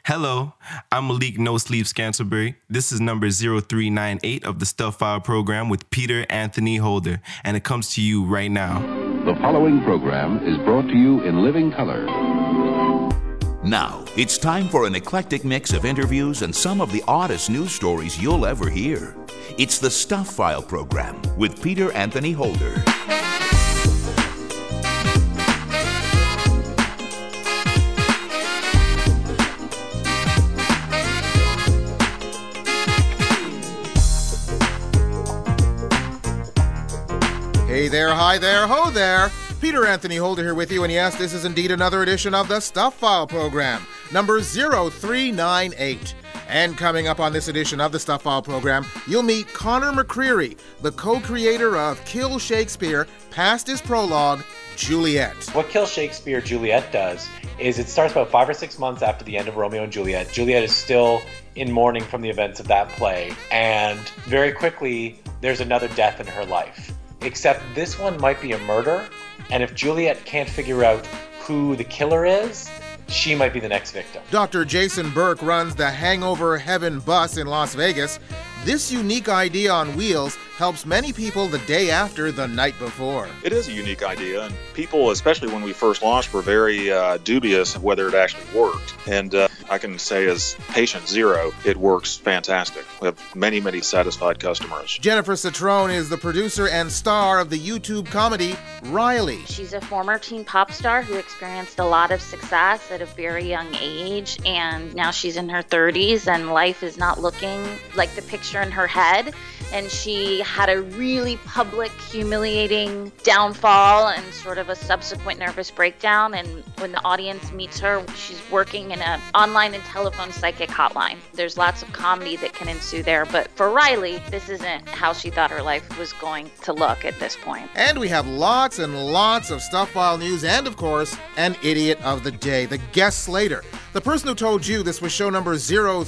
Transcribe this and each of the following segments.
Hello, I'm Malik No Sleep Scantlebury. This is number 0398 of the Stuff File program with Peter Anthony Holder, and it comes to you right now. The following program is brought to you in living color. Now, it's time for an eclectic mix of interviews and some of the oddest news stories you'll ever hear. It's the Stuff File program with Peter Anthony Holder. Hey there, hi there, ho there. Peter Anthony Holder here with you, and yes, this is indeed another edition of the Stuff File program, number 0398. And coming up on this edition of the Stuff File program, you'll meet Conor McCreery, the co-creator of Kill Shakespeare, past his prologue, Juliet. What Kill Shakespeare, Juliet does is it starts about 5 or 6 months after the end of Romeo and Juliet. Juliet is still in mourning from the events of that play, and very quickly, there's another death in her life. Except this one might be a murder, and if Juliet can't figure out who the killer is, she might be the next victim. Dr. Jason Burke runs the Hangover Heaven bus in Las Vegas. This unique idea on wheels helps many people the day after the night before. It is a unique idea, and people, especially when we first launched, were very dubious of whether it actually worked. And I can say as patient zero, it works fantastic. We have many, many satisfied customers. Jennifer Citrone is the producer and star of the YouTube comedy Riley. She's a former teen pop star who experienced a lot of success at a very young age, and now she's in her 30s and life is not looking like the picture in her head, and she had a really public, humiliating downfall and sort of a subsequent nervous breakdown. And when the audience meets her, she's working in an online and telephone psychic hotline. There's lots of comedy that can ensue there, but for Riley, this isn't how she thought her life was going to look at this point. And we have lots and lots of Stuff File news and, of course, an idiot of the day, the guest slater. The person who told you this was show number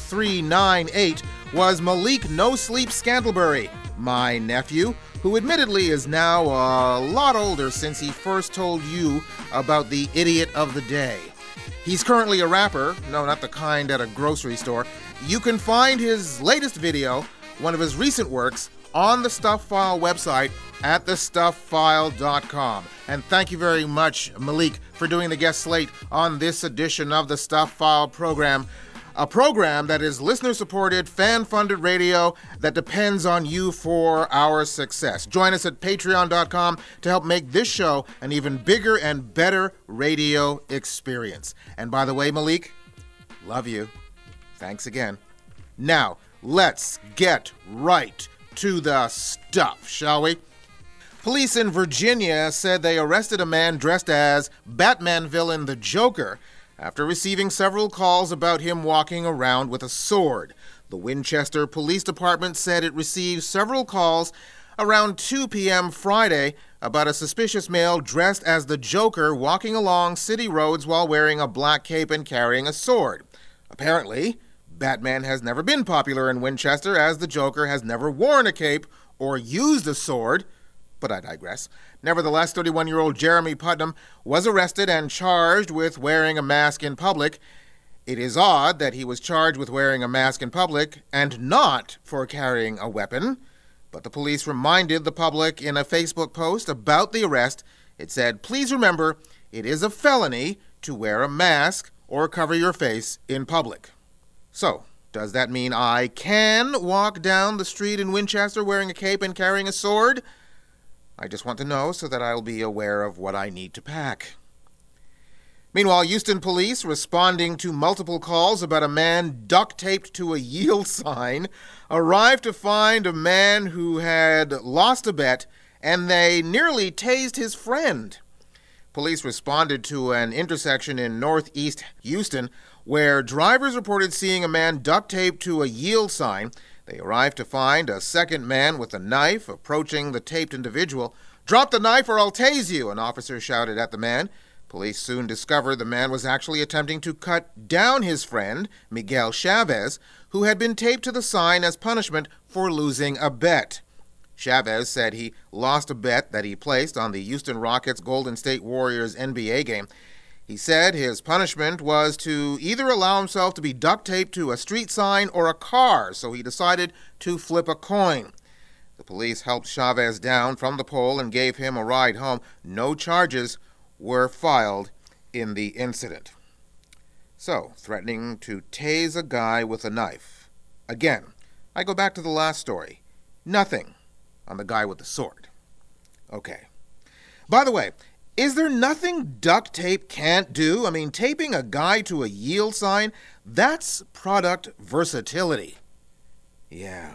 0398 was Malik No Sleep Scantlebury, my nephew, who admittedly is now a lot older since he first told you about the idiot of the day. He's currently a rapper, no, not the kind at a grocery store. You can find his latest video, one of his recent works, on the Stuff File website at thestufffile.com. And thank you very much, Malik, for doing the guest slate on this edition of the Stuff File program. A program that is listener-supported, fan-funded radio that depends on you for our success. Join us at patreon.com to help make this show an even bigger and better radio experience. And by the way, Malik, love you. Thanks again. Now, let's get right to the stuff, shall we? Police in Virginia said they arrested a man dressed as Batman villain the Joker after receiving several calls about him walking around with a sword. The Winchester Police Department said it received several calls around 2 p.m. Friday about a suspicious male dressed as the Joker walking along city roads while wearing a black cape and carrying a sword. Apparently, Batman has never been popular in Winchester, as the Joker has never worn a cape or used a sword. But I digress. Nevertheless, 31-year-old Jeremy Putnam was arrested and charged with wearing a mask in public. It is odd that he was charged with wearing a mask in public and not for carrying a weapon. But the police reminded the public in a Facebook post about the arrest. It said, "Please remember, it is a felony to wear a mask or cover your face in public." So, does that mean I can walk down the street in Winchester wearing a cape and carrying a sword? I just want to know so that I'll be aware of what I need to pack. Meanwhile, Houston police, responding to multiple calls about a man duct-taped to a yield sign, arrived to find a man who had lost a bet, and they nearly tased his friend. Police responded to an intersection in northeast Houston where drivers reported seeing a man duct-taped to a yield sign. They arrived to find a second man with a knife approaching the taped individual. "Drop the knife or I'll tase you," an officer shouted at the man. Police soon discovered the man was actually attempting to cut down his friend, Miguel Chavez, who had been taped to the sign as punishment for losing a bet. Chavez said he lost a bet that he placed on the Houston Rockets Golden State Warriors NBA game. He said his punishment was to either allow himself to be duct taped to a street sign or a car, so he decided to flip a coin. The police helped Chavez down from the pole and gave him a ride home. No charges were filed in the incident. So, threatening to tase a guy with a knife. Again, I go back to the last story. Nothing on the guy with the sword. Okay. By the way, is there nothing duct tape can't do? I mean, taping a guy to a yield sign, that's product versatility. Yeah.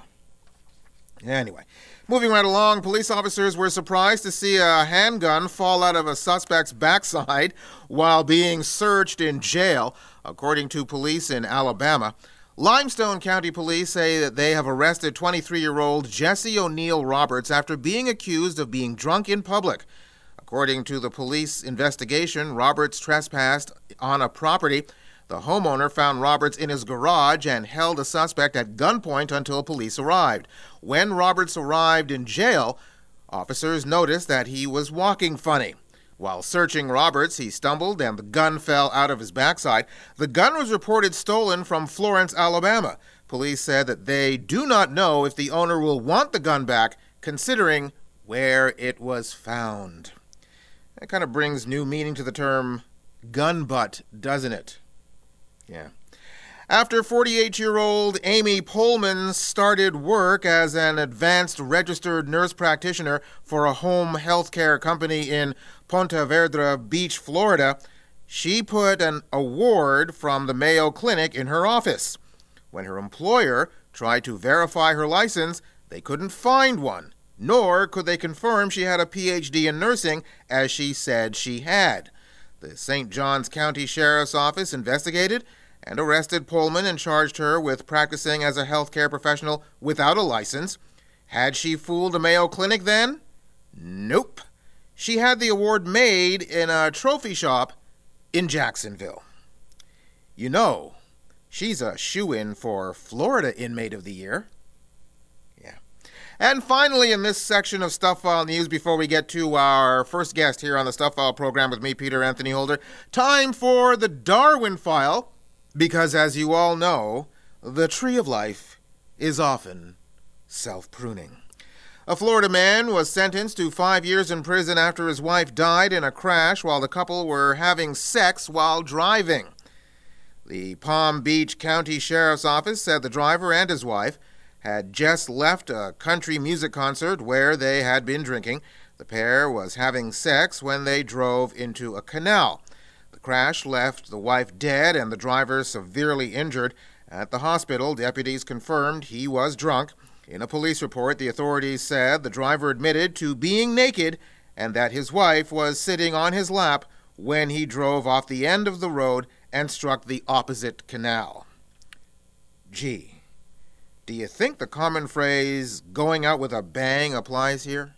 Anyway, moving right along, police officers were surprised to see a handgun fall out of a suspect's backside while being searched in jail, according to police in Alabama. Limestone County Police say that they have arrested 23-year-old Jesse O'Neill Roberts after being accused of being drunk in public. According to the police investigation, Roberts trespassed on a property. The homeowner found Roberts in his garage and held a suspect at gunpoint until police arrived. When Roberts arrived in jail, officers noticed that he was walking funny. While searching Roberts, he stumbled and the gun fell out of his backside. The gun was reported stolen from Florence, Alabama. Police said that they do not know if the owner will want the gun back, considering where it was found. That kind of brings new meaning to the term gun butt, doesn't it? Yeah. After 48-year-old Amy Pullman started work as an advanced registered nurse practitioner for a home health care company in Ponte Vedra Beach, Florida, she put an award from the Mayo Clinic in her office. When her employer tried to verify her license, they couldn't find one, nor could they confirm she had a PhD in nursing, as she said she had. The St. Johns County Sheriff's Office investigated and arrested Pullman and charged her with practicing as a healthcare professional without a license. Had she fooled a Mayo Clinic then? Nope. She had the award made in a trophy shop in Jacksonville. You know, she's a shoo-in for Florida Inmate of the Year. Yeah. And finally, in this section of Stuff File News, before we get to our first guest here on the Stuff File program with me, Peter Anthony Holder, time for the Darwin File. Because, as you all know, the tree of life is often self-pruning. A Florida man was sentenced to 5 years in prison after his wife died in a crash while the couple were having sex while driving. The Palm Beach County Sheriff's Office said the driver and his wife had just left a country music concert where they had been drinking. The pair was having sex when they drove into a canal. The crash left the wife dead and the driver severely injured. At the hospital, deputies confirmed he was drunk. In a police report, the authorities said the driver admitted to being naked and that his wife was sitting on his lap when he drove off the end of the road and struck the opposite canal. Gee, do you think the common phrase, going out with a bang, applies here?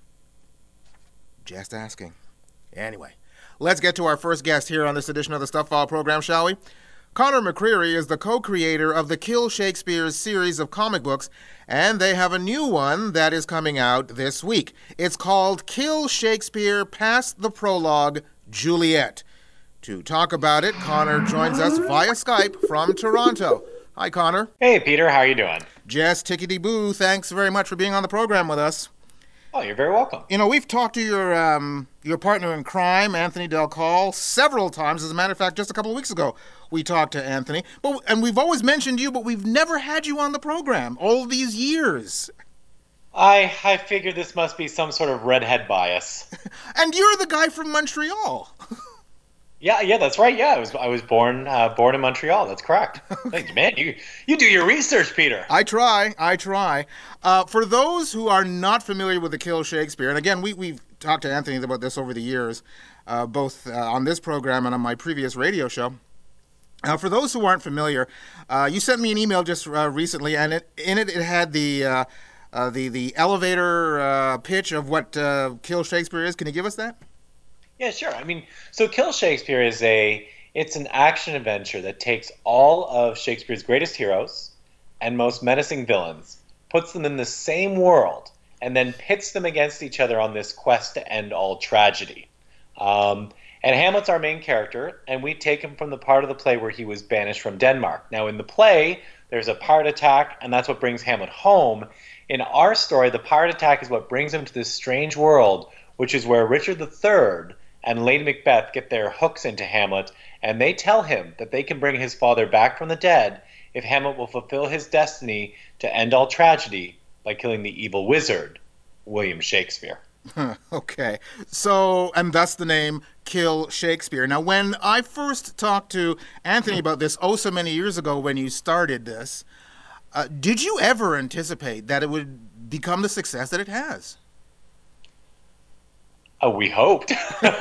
Just asking. Anyway, let's get to our first guest here on this edition of the Stuff File program, shall we? Conor McCreary is the co-creator of the Kill Shakespeare series of comic books, and they have a new one that is coming out this week. It's called Kill Shakespeare Past the Prologue, Juliet. To talk about it, Conor joins us via Skype from Toronto. Hi, Conor. Hey, Peter. How are you doing? Just tickety-boo. Thanks very much for being on the program with us. Oh, you're very welcome. You know, we've talked to your partner in crime, Anthony Del Call, several times. As a matter of fact, just a couple of weeks ago, we talked to Anthony. And we've always mentioned you, but we've never had you on the program all these years. I figured this must be some sort of redhead bias. And you're the guy from Montreal. Yeah, that's right. Yeah, I was born in Montreal. That's correct. Man, you do your research, Peter. I try. For those who are not familiar with the Kill Shakespeare, and again, we've talked to Anthony about this over the years, both on this program and on my previous radio show. For those who aren't familiar, you sent me an email just recently, and in it had the elevator pitch of what Kill Shakespeare is. Can you give us that? Yeah, sure. I mean, so Kill Shakespeare it's an action adventure that takes all of Shakespeare's greatest heroes and most menacing villains, puts them in the same world, and then pits them against each other on this quest to end all tragedy. And Hamlet's our main character, and we take him from the part of the play where he was banished from Denmark. Now, in the play, there's a pirate attack, and that's what brings Hamlet home. In our story, the pirate attack is what brings him to this strange world, which is where Richard III and Lady Macbeth get their hooks into Hamlet, and they tell him that they can bring his father back from the dead if Hamlet will fulfill his destiny to end all tragedy by killing the evil wizard, William Shakespeare. Okay. So, and thus the name Kill Shakespeare. Now, when I first talked to Anthony about this so many years ago when you started this, did you ever anticipate that it would become the success that it has? We hoped.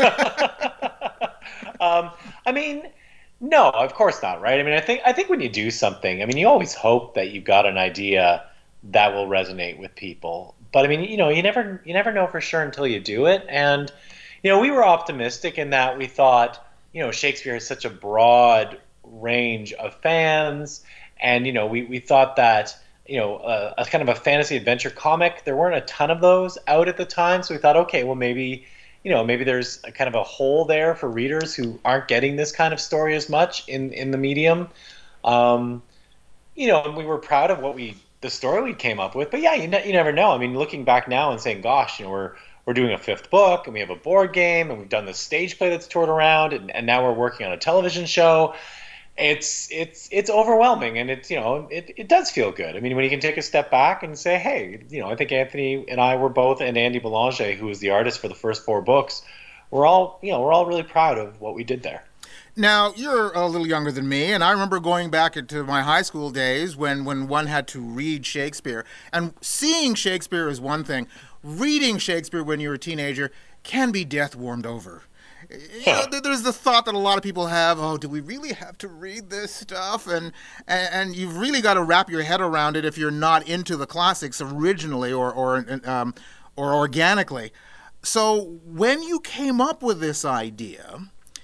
I mean, no, of course not, right? I mean, I think when you do something, I mean, you always hope that you've got an idea that will resonate with people. But I mean, you never know for sure until you do it. And we were optimistic in that we thought, Shakespeare has such a broad range of fans, and we thought that a kind of a fantasy adventure comic, there weren't a ton of those out at the time, so we thought, okay, well maybe there's a kind of a hole there for readers who aren't getting this kind of story as much in the medium. And we were proud of the story we came up with, but yeah, you never know. I mean, looking back now and saying, gosh, we're doing a 5th book, and we have a board game, and we've done this stage play that's toured around, and now we're working on a television show. It's overwhelming, and it does feel good. I mean, when you can take a step back and say, hey, I think Anthony and I were both, and Andy Belanger, who was the artist for the first 4 books, we're all really proud of what we did there. Now, you're a little younger than me, and I remember going back into my high school days when one had to read Shakespeare. And seeing Shakespeare is one thing. Reading Shakespeare when you're a teenager can be death warmed over. There's the thought that a lot of people have, do we really have to read this stuff? And you've really got to wrap your head around it if you're not into the classics originally or organically. So when you came up with this idea,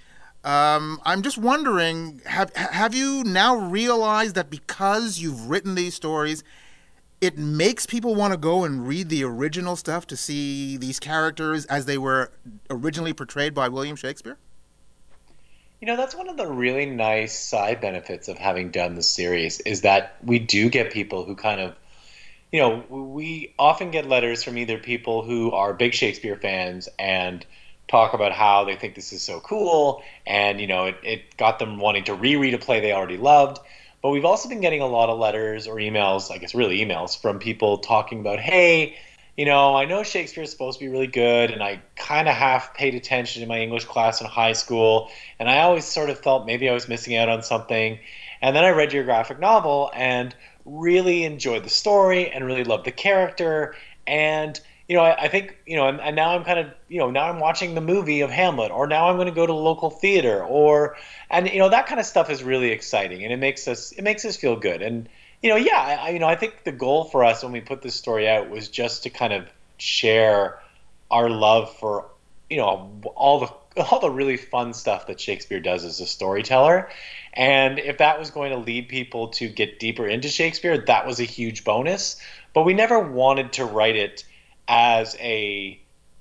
I'm just wondering, have you now realized that because you've written these stories, it makes people want to go and read the original stuff to see these characters as they were originally portrayed by William Shakespeare? That's one of the really nice side benefits of having done the series, is that we do get people who kind of, we often get letters from either people who are big Shakespeare fans and talk about how they think this is so cool, and it got them wanting to reread a play they already loved. But we've also been getting a lot of letters or emails, I guess really emails, from people talking about, hey, I know Shakespeare is supposed to be really good, and I kind of half paid attention in my English class in high school, and I always sort of felt maybe I was missing out on something. And then I read your graphic novel and really enjoyed the story and really loved the character. And I think, and now I'm kind of, now I'm watching the movie of Hamlet, or now I'm going to go to a local theater, and that kind of stuff is really exciting, and it makes us feel good. And, I think the goal for us when we put this story out was just to kind of share our love for, all the really fun stuff that Shakespeare does as a storyteller. And if that was going to lead people to get deeper into Shakespeare, that was a huge bonus. But we never wanted to write it as a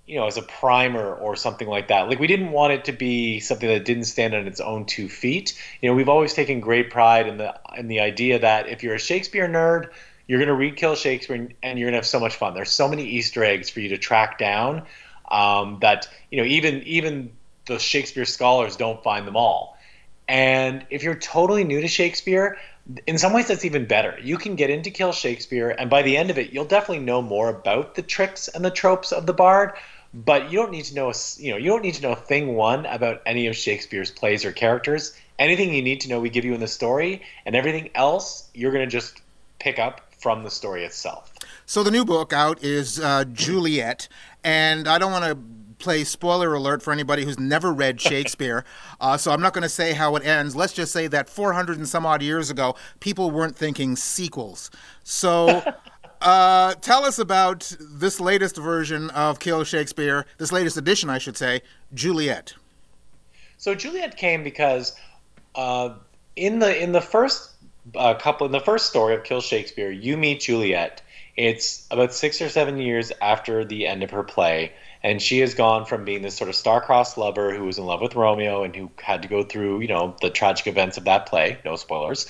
primer or something like that. Like, we didn't want it to be something that didn't stand on its own 2 feet. We've always taken great pride in the idea that if you're a Shakespeare nerd, you're going to read Kill Shakespeare and you're going to have so much fun. There's so many Easter eggs for you to track down that even the Shakespeare scholars don't find them all. And if you're totally new to Shakespeare, in some ways that's even better. You can get into Kill Shakespeare, and by the end of it, you'll definitely know more about the tricks and the tropes of the bard. But you don't need to know, thing one about any of Shakespeare's plays or characters. Anything you need to know, we give you in the story, and everything else you're going to just pick up from the story itself. So the new book out is Juliet, and I don't want to play spoiler alert for anybody who's never read Shakespeare, so I'm not going to say how it ends. Let's just say that 400 and some odd years ago, people weren't thinking sequels. So tell us about this latest version of Kill Shakespeare, this latest edition, I should say, Juliet. So Juliet came because in the first story of Kill Shakespeare, you meet Juliet It's about 6 or 7 years after the end of her play, and she has gone from being this sort of star-crossed lover who was in love with Romeo and who had to go through, the tragic events of that play. No spoilers.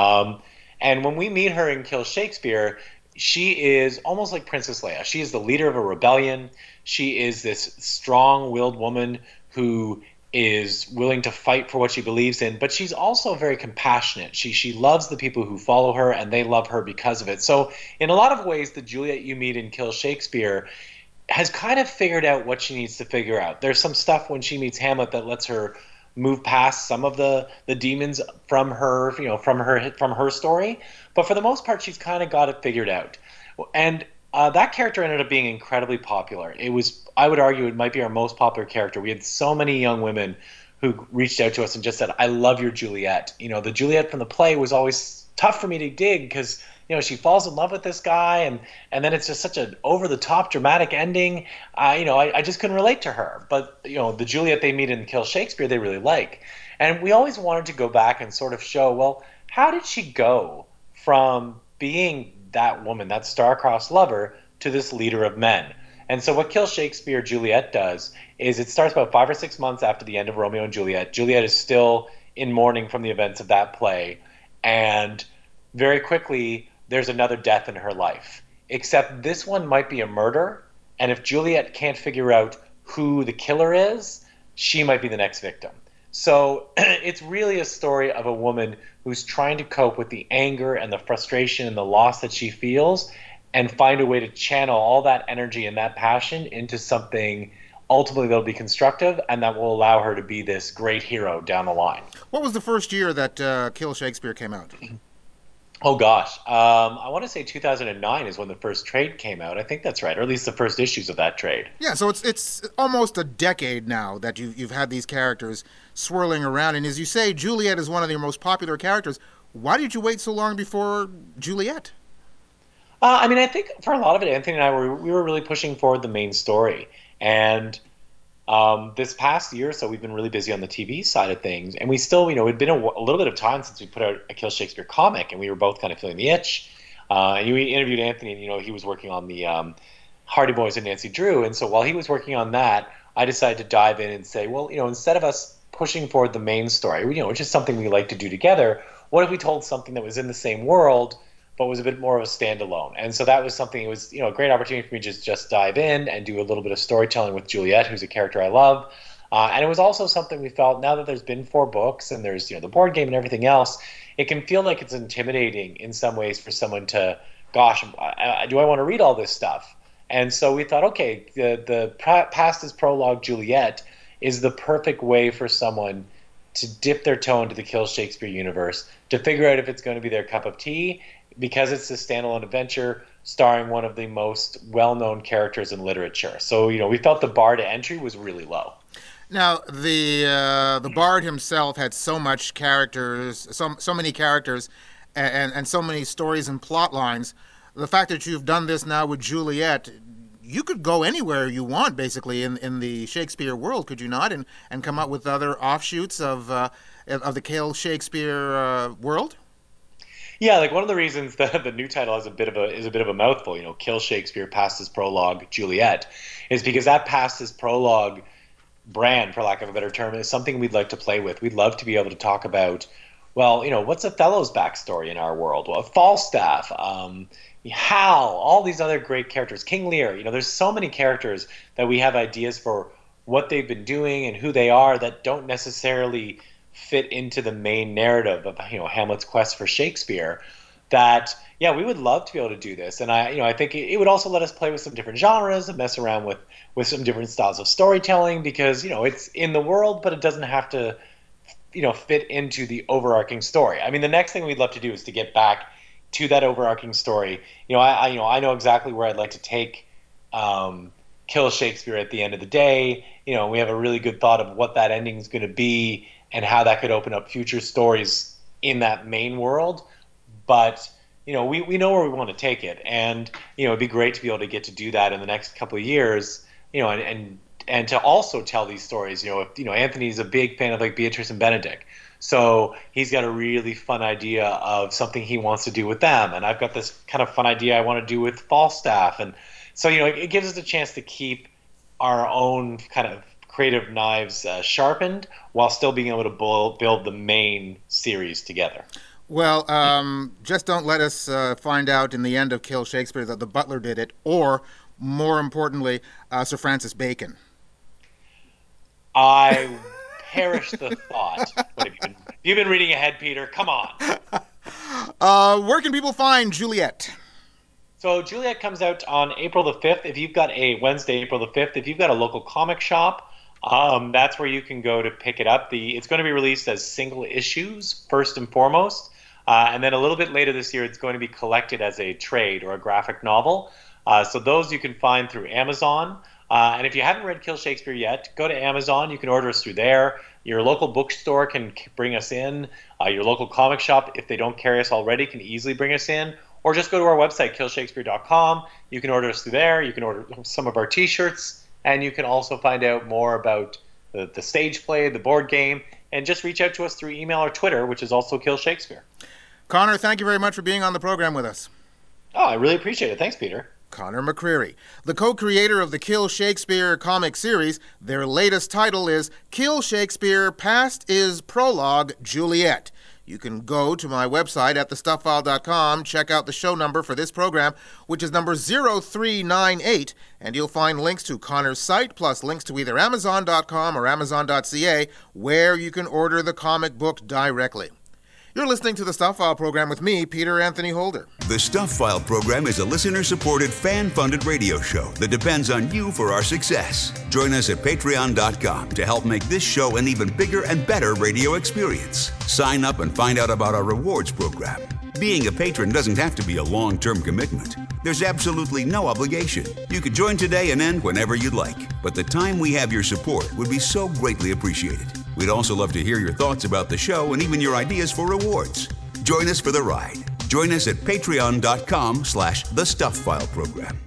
And when we meet her in Kill Shakespeare, she is almost like Princess Leia. She is the leader of a rebellion. She is this strong-willed woman who is willing to fight for what she believes in, but she's also very compassionate. She loves the people who follow her, and they love her because of it. So in a lot of ways, the Juliet you meet in Kill Shakespeare has kind of figured out what she needs to figure out. There's some stuff when she meets Hamlet that lets her move past some of the demons from her, from her story. But for the most part, she's kind of got it figured out. And that character ended up being incredibly popular. I would argue, it might be our most popular character. We had so many young women who reached out to us and just said, "I love your Juliet." The Juliet from the play was always tough for me to dig because, she falls in love with this guy, and then it's just such an over-the-top dramatic ending. I just couldn't relate to her. But, the Juliet they meet in Kill Shakespeare, they really like. And we always wanted to go back and sort of show, well, how did she go from being that woman, that star-crossed lover, to this leader of men? And so what Kill Shakespeare Juliet does is it starts about 5 or 6 months after the end of Romeo and Juliet. Juliet is still in mourning from the events of that play. And very quickly, there's another death in her life. Except this one might be a murder. And if Juliet can't figure out who the killer is, she might be the next victim. So it's really a story of a woman who's trying to cope with the anger and the frustration and the loss that she feels, and find a way to channel all that energy and that passion into something ultimately that'll be constructive and that will allow her to be this great hero down the line. What was the first year that Kill Shakespeare came out? Oh, gosh. I want to say 2009 is when the first trade came out. I think that's right, or at least the first issues of that trade. Yeah, so it's almost a decade now that you've had these characters swirling around. And as you say, Juliet is one of your most popular characters. Why did you wait so long before Juliet? I think for a lot of it, Anthony and I we were really pushing forward the main story. And this past year or so, we've been really busy on the TV side of things. And we still, it'd been a little bit of time since we put out a Kill Shakespeare comic, and we were both kind of feeling the itch. And we interviewed Anthony, and, he was working on the Hardy Boys and Nancy Drew. And so while he was working on that, I decided to dive in and say, well, instead of us pushing forward the main story, which is something we like to do together, what if we told something that was in the same world but was a bit more of a standalone? And so that was something, it was, a great opportunity for me to just dive in and do a little bit of storytelling with Juliet, who's a character I love. And it was also something we felt, now that there's been 4 books and there's, the board game and everything else, it can feel like it's intimidating in some ways for someone to, gosh, do I want to read all this stuff? And so we thought, okay, the past is prologue Juliet is the perfect way for someone to dip their toe into the Kill Shakespeare universe, to figure out if it's going to be their cup of tea, because it's a standalone adventure starring one of the most well-known characters in literature. So, we felt the bar to entry was really low. Now, the Bard himself had so much characters, so many characters, and so many stories and plot lines. The fact that you've done this now with Juliet, you could go anywhere you want, basically, in the Shakespeare world, could you not? And come up with other offshoots of the Kill Shakespeare world? Yeah, like one of the reasons that the new title is a bit of a mouthful, Kill Shakespeare, Past is Prologue, Juliet, is because that Past is Prologue brand, for lack of a better term, is something we'd like to play with. We'd love to be able to talk about, well, what's Othello's backstory in our world? Well, Falstaff, Hal, all these other great characters, King Lear. There's so many characters that we have ideas for what they've been doing and who they are that don't necessarily fit into the main narrative of Hamlet's quest for Shakespeare, that we would love to be able to do this. And I think it would also let us play with some different genres and mess around with some different styles of storytelling, because it's in the world, but it doesn't have to fit into the overarching story. I mean, the next thing we'd love to do is to get back to that overarching story. I know exactly where I'd like to take Kill Shakespeare at the end of the day. We have a really good thought of what that ending is going to be and how that could open up future stories in that main world. But, we know where we want to take it. And, it'd be great to be able to get to do that in the next couple of years, and to also tell these stories. If Anthony's a big fan of like Beatrice and Benedict. So he's got a really fun idea of something he wants to do with them. And I've got this kind of fun idea I want to do with Falstaff. And so, it gives us a chance to keep our own kind of creative knives sharpened while still being able to build the main series together. Well, just don't let us find out in the end of Kill Shakespeare that the butler did it, or, more importantly, Sir Francis Bacon. I perish the thought. What have you've been reading ahead, Peter? Come on. Where can people find Juliet? So Juliet comes out on April the 5th. If you've got a Wednesday, April the 5th, if you've got a local comic shop, that's where you can go to pick it up. It's going to be released as single issues, first and foremost. And then a little bit later this year, it's going to be collected as a trade or a graphic novel. So those you can find through Amazon. And if you haven't read Kill Shakespeare yet, go to Amazon. You can order us through there. Your local bookstore can bring us in. Your local comic shop, if they don't carry us already, can easily bring us in. Or just go to our website, killshakespeare.com. You can order us through there. You can order some of our T-shirts. And you can also find out more about the stage play, the board game. And just reach out to us through email or Twitter, which is also Kill Shakespeare. Connor, thank you very much for being on the program with us. Oh, I really appreciate it. Thanks, Peter. Connor McCreary, the co-creator of the Kill Shakespeare comic series. Their latest title is Kill Shakespeare Past is Prologue Juliet. You can go to my website at thestuffile.com, check out the show number for this program, which is number 0398, and you'll find links to Connor's site, plus links to either Amazon.com or Amazon.ca, where you can order the comic book directly. You're listening to the Stuff File program with me, Peter Anthony Holder. The Stuff File program is a listener-supported, fan-funded radio show that depends on you for our success. Join us at patreon.com to help make this show an even bigger and better radio experience. Sign up and find out about our rewards program. Being a patron doesn't have to be a long-term commitment. There's absolutely no obligation. You could join today and end whenever you'd like, but the time we have your support would be so greatly appreciated. We'd also love to hear your thoughts about the show and even your ideas for rewards. Join us for the ride. Join us at patreon.com/thestufffileprogram. program.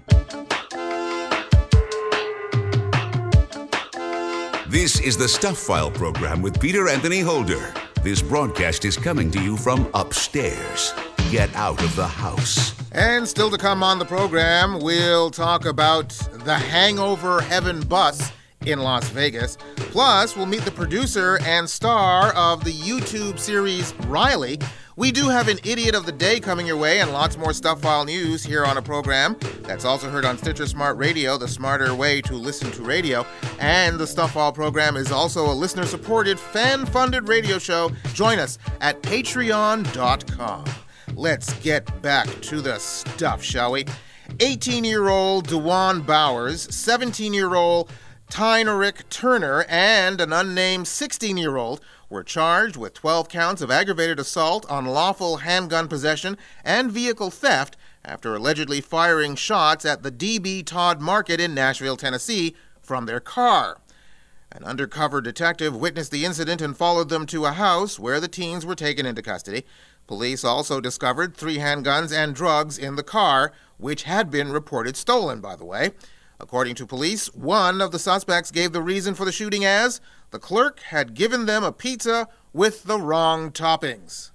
This is the Stuff File program with Peter Anthony Holder. This broadcast is coming to you from upstairs. Get out of the house. And still to come on the program, we'll talk about the Hangover Heaven bus in Las Vegas. Plus, we'll meet the producer and star of the YouTube series Riley. We do have an Idiot of the Day coming your way, and lots more Stuff File news here on a program that's also heard on Stitcher Smart Radio, the smarter way to listen to radio. And the Stuff File program is also a listener-supported, fan-funded radio show. Join us at patreon.com. Let's get back to the stuff, shall we? 18-year-old DeJuan Bowers, 17-year-old Tynerick Turner, and an unnamed 16-year-old were charged with 12 counts of aggravated assault, unlawful handgun possession, and vehicle theft after allegedly firing shots at the D.B. Todd Market in Nashville, Tennessee, from their car. An undercover detective witnessed the incident and followed them to a house where the teens were taken into custody. Police also discovered 3 handguns and drugs in the car, which had been reported stolen, by the way. According to police, one of the suspects gave the reason for the shooting as the clerk had given them a pizza with the wrong toppings.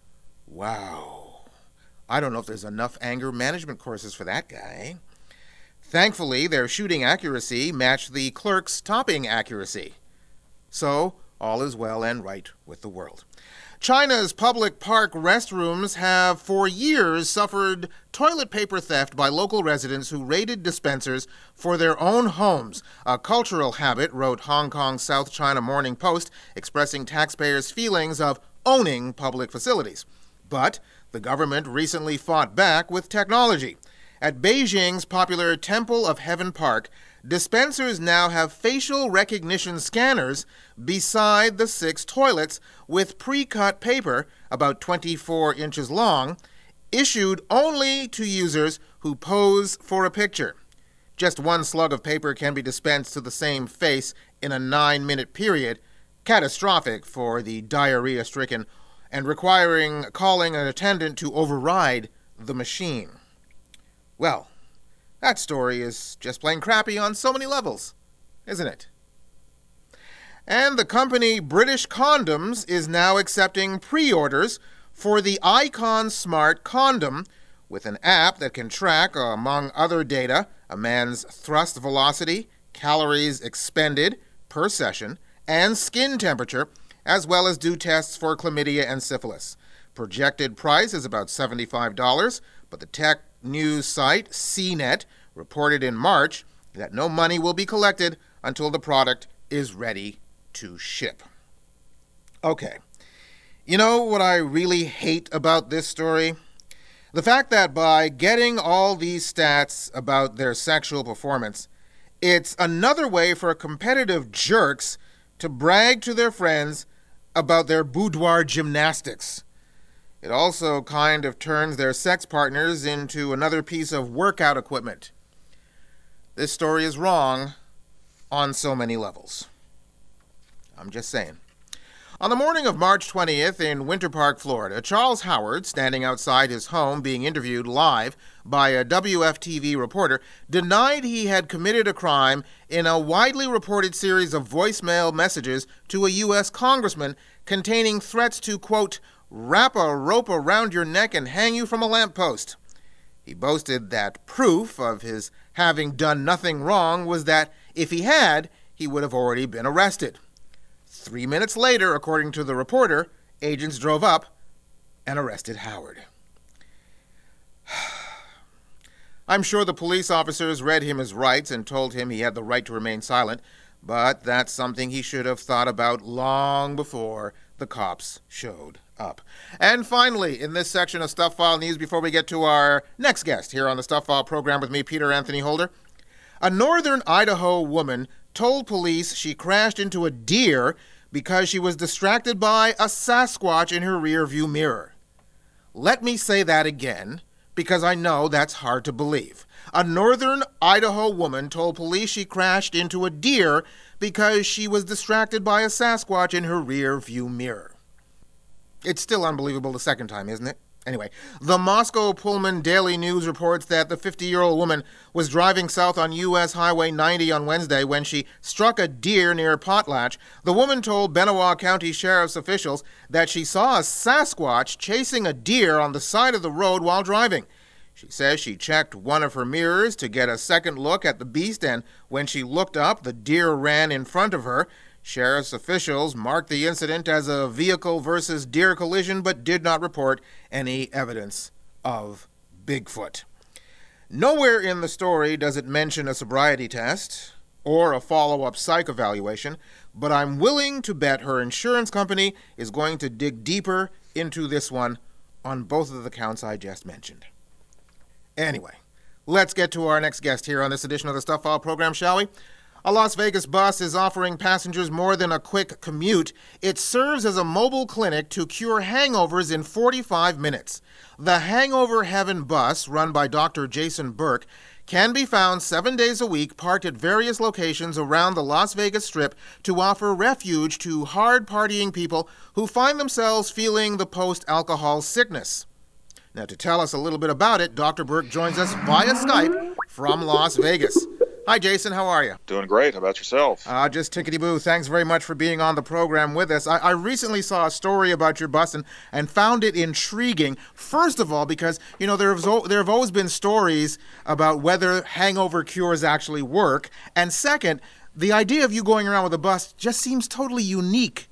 Wow. I don't know if there's enough anger management courses for that guy. Thankfully, their shooting accuracy matched the clerk's topping accuracy. So, all is well and right with the world. China's public park restrooms have for years suffered toilet paper theft by local residents who raided dispensers for their own homes, a cultural habit, wrote Hong Kong's South China Morning Post, expressing taxpayers' feelings of owning public facilities. But the government recently fought back with technology. At Beijing's popular Temple of Heaven Park, dispensers now have facial recognition scanners beside the 6 toilets with pre-cut paper, about 24 inches long, issued only to users who pose for a picture. Just 1 slug of paper can be dispensed to the same face in a 9-minute period, catastrophic for the diarrhea-stricken, and requiring calling an attendant to override the machine. Well, that story is just plain crappy on so many levels, isn't it? And the company British Condoms is now accepting pre-orders for the Icon Smart Condom with an app that can track, among other data, a man's thrust velocity, calories expended per session, and skin temperature, as well as do tests for chlamydia and syphilis. Projected price is about $75, but the tech news site CNET reported in March that no money will be collected until the product is ready to ship. Okay. You know what I really hate about this story? The fact that by getting all these stats about their sexual performance, it's another way for competitive jerks to brag to their friends about their boudoir gymnastics. It also kind of turns their sex partners into another piece of workout equipment. This story is wrong on so many levels. I'm just saying. On the morning of March 20th in Winter Park, Florida, Charles Howard, standing outside his home being interviewed live by a WFTV reporter, denied he had committed a crime in a widely reported series of voicemail messages to a U.S. congressman containing threats to, quote, wrap a rope around your neck and hang you from a lamppost. He boasted that proof of his having done nothing wrong was that if he had, he would have already been arrested. 3 minutes later, according to the reporter, agents drove up and arrested Howard. I'm sure the police officers read him his rights and told him he had the right to remain silent, but that's something he should have thought about long before the cops showed up. And finally, in this section of Stuff File News, before we get to our next guest here on the Stuff File program with me, Peter Anthony Holder, a northern Idaho woman told police she crashed into a deer because she was distracted by a Sasquatch in her rearview mirror. Let me say that again, because I know that's hard to believe. A northern Idaho woman told police she crashed into a deer because she was distracted by a Sasquatch in her rearview mirror. It's still unbelievable the second time, isn't it? Anyway, the Moscow Pullman Daily News reports that the 50-year-old woman was driving south on U.S. Highway 90 on Wednesday when she struck a deer near Potlatch. The woman told Benewah County Sheriff's officials that she saw a Sasquatch chasing a deer on the side of the road while driving. She says she checked one of her mirrors to get a second look at the beast, and when she looked up, the deer ran in front of her. Sheriff's officials marked the incident as a vehicle versus deer collision, but did not report any evidence of Bigfoot. Nowhere in the story does it mention a sobriety test or a follow-up psych evaluation, but I'm willing to bet her insurance company is going to dig deeper into this one on both of the counts I just mentioned. Anyway, let's get to our next guest here on this edition of the Stuff File program, shall we? A Las Vegas bus is offering passengers more than a quick commute. It serves as a mobile clinic to cure hangovers in 45 minutes. The Hangover Heaven bus, run by Dr. Jason Burke, can be found 7 days a week, parked at various locations around the Las Vegas Strip to offer refuge to hard-partying people who find themselves feeling the post-alcohol sickness. Now, to tell us a little bit about it, Dr. Burke joins us via Skype from Las Vegas. Hi, Jason. How are you? Doing great. How about yourself? Just tickety-boo. Thanks very much for being on the program with us. I recently saw a story about your bus and found it intriguing. First of all, because, you know, there have always been stories about whether hangover cures actually work. And second, the idea of you going around with a bus just seems totally unique.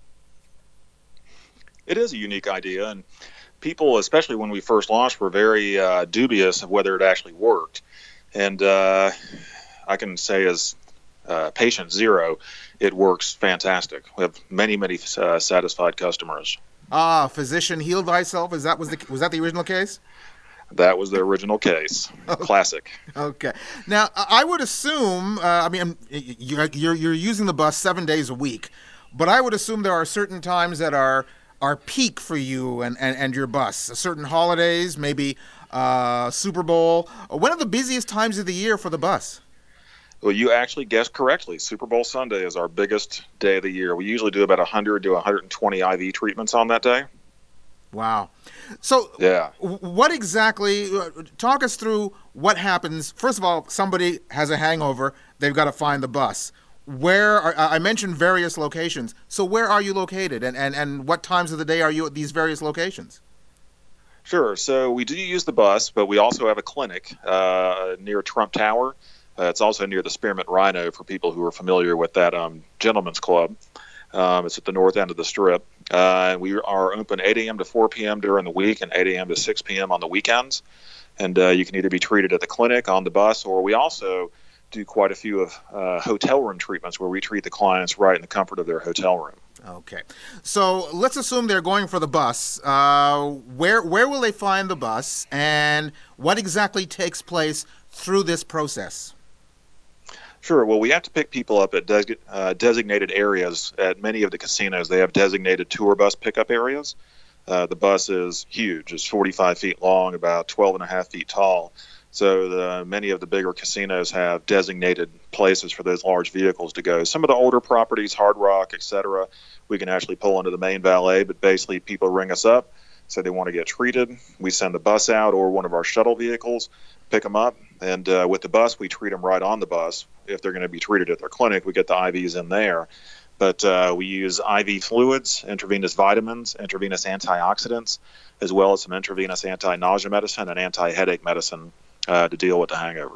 It is a unique idea, and people, especially when we first launched, were very dubious of whether it actually worked. And I can say as patient zero, it works fantastic. We have many, many satisfied customers. Physician heal thyself. Was that the original case? That was the original case. Classic. Okay. Now, I would assume, you're using the bus 7 days a week, but I would assume there are certain times that are peak for you and your bus. Certain holidays, maybe Super Bowl. When are the busiest times of the year for the bus? Well, you actually guessed correctly. Super Bowl Sunday is our biggest day of the year. We usually do about 100 to 120 IV treatments on that day. Wow. So yeah. What exactly, talk us through what happens. First of all, somebody has a hangover. They've got to find the bus. I mentioned various locations. So where are you located, and what times of the day are you at these various locations? Sure. So we do use the bus, but we also have a clinic near Trump Tower. It's also near the Spearmint Rhino for people who are familiar with that gentleman's club. It's at the north end of the Strip. We are open 8 a.m. to 4 p.m. during the week and 8 a.m. to 6 p.m. on the weekends. And you can either be treated at the clinic, on the bus, or we also do quite a few of hotel room treatments where we treat the clients right in the comfort of their hotel room. Okay. So let's assume they're going for the bus. Where will they find the bus, and what exactly takes place through this process? Sure. Well, we have to pick people up at designated areas. At many of the casinos, they have designated tour bus pickup areas. The bus is huge. It's 45 feet long, about 12 and a half feet tall. So many of the bigger casinos have designated places for those large vehicles to go. Some of the older properties, Hard Rock, etc., we can actually pull into the main valet, but basically people ring us up, say they want to get treated. We send the bus out or one of our shuttle vehicles, pick them up, and with the bus, we treat them right on the bus. If they're going to be treated at their clinic, we get the IVs in there. But we use IV fluids, intravenous vitamins, intravenous antioxidants, as well as some intravenous anti-nausea medicine and anti-headache medicine to deal with the hangover.